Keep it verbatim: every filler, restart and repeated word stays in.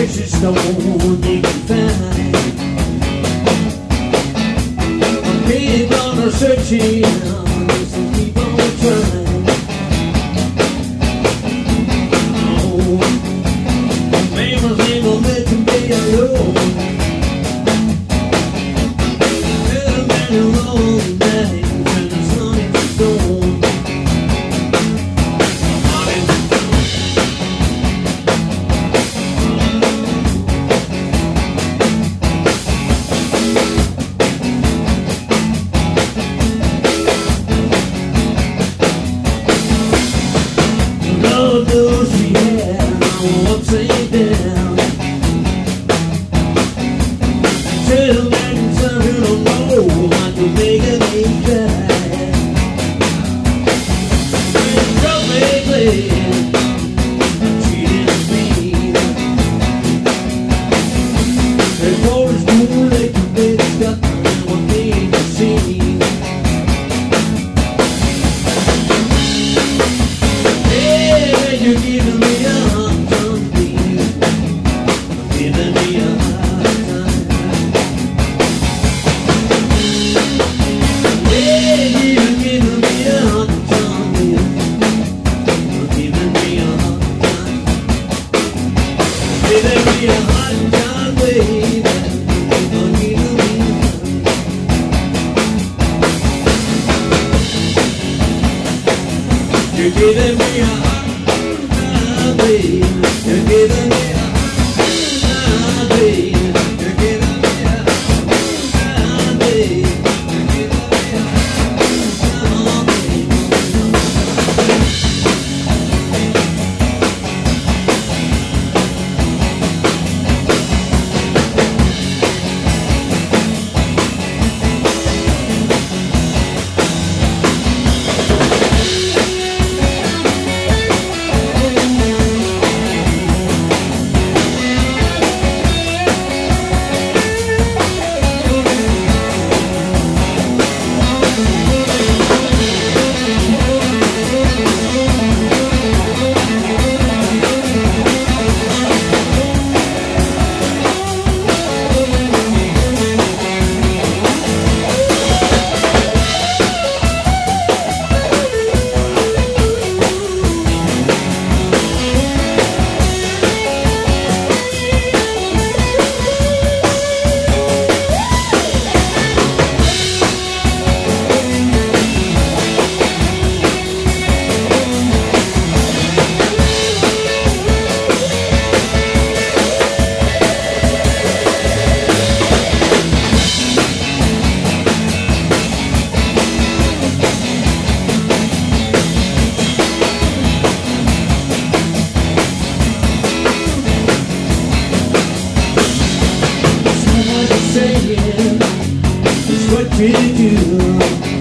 precious stone they can find. People are searching, so keep on trying. Oh, famous ain't gonna let you be alone. Little man alone night when the sun is gone. Tell them something don't know how to make it make that. Don't make it cheating me. The war is too late to make it stop. What they can see. Yeah, you're giving me a hard time, baby. Giving me a hard time. You're giving me a hard time, baby. You're giving me a hard time, baby. You're giving me a hard time, baby. You're giving me a hard time, baby. Saying is what you do.